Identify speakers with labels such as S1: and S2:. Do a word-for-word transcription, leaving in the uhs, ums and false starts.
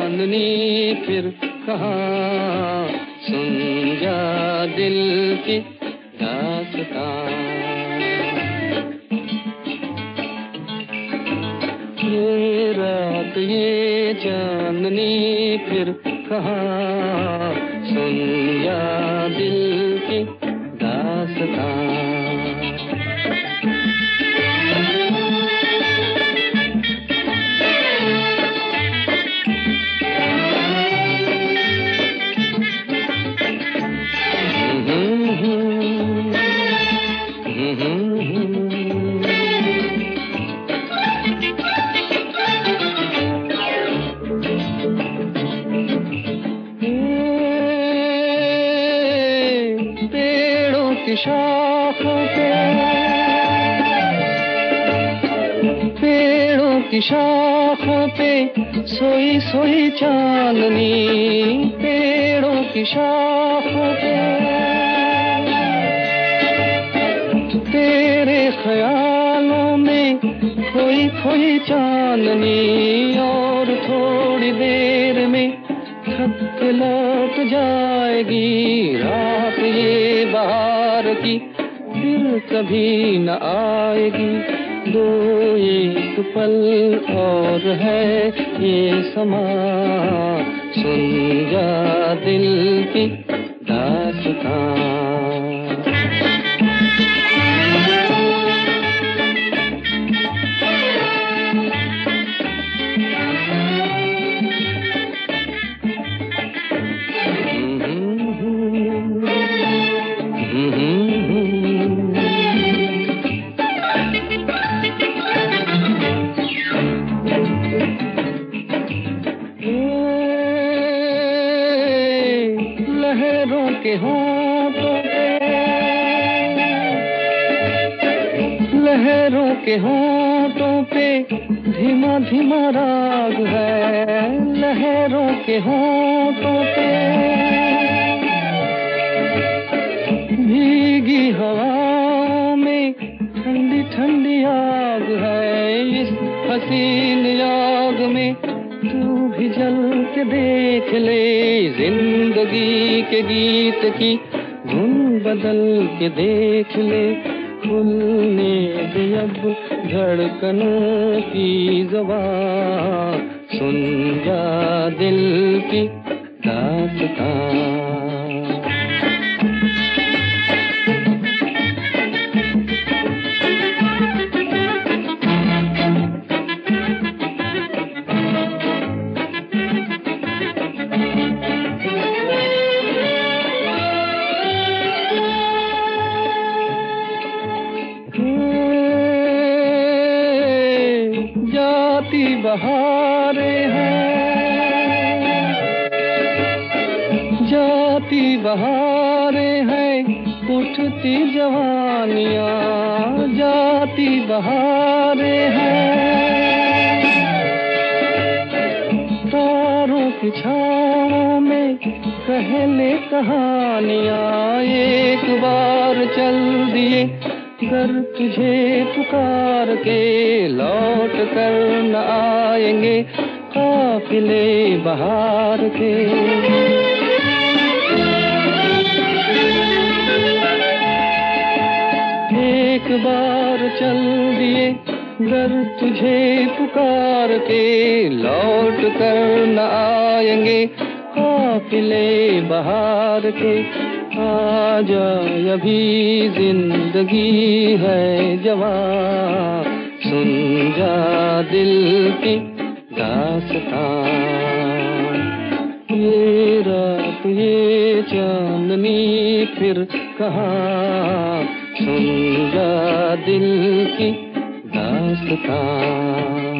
S1: चांदनी फिर कहाँ, सुन जा दिल की दास्तां। ये रात ये चांदनी फिर कहाँ, सुन जा दिल की दास्तां। की शाखों पे, पेड़ों की शाखों पे सोई सोई चांदनी, पेड़ों की शाखों पे तेरे ख्यालों में खोई खोई चांदनी। और थोड़ी देर में थक के लौट जाएगी रात ये बहार की, फिर कभी न आएगी। दो एक पल और है ये समा, सुन जा दिल की दास्तां। लहरों के होंठों पे, लहरों के होंठों पे धीमा धीमा राग है। लहरों के होंठों पे भीगी हवाओं में ठंडी ठंडी आग है। इस हसीन आग में तू भी जल के देख ले, जिंदगी के गीत की धुन बदल के देख ले। खुलने दे अब धड़कनों की ज़बां, सुन जा दिल की दास्तां। जाती बहारें हैं, जाती बहारें हैं, उठती जवानियाँ। जाती बहारें हैं, तारों की छाँव में कहले कहानियाँ। एक बार चल दिए कर तुझे पुकार के, लौट कर न आएंगे काफिले बहार के। एक बार चल दिए गर तुझे पुकार के, लौट कर न आएंगे काफिले बहार के। आजा अभी जिंदगी है जवां, सुन जा दिल की दास्तां। ये रात ये चांदनी फिर कहाँ, सुन जा दिल की दास्तां।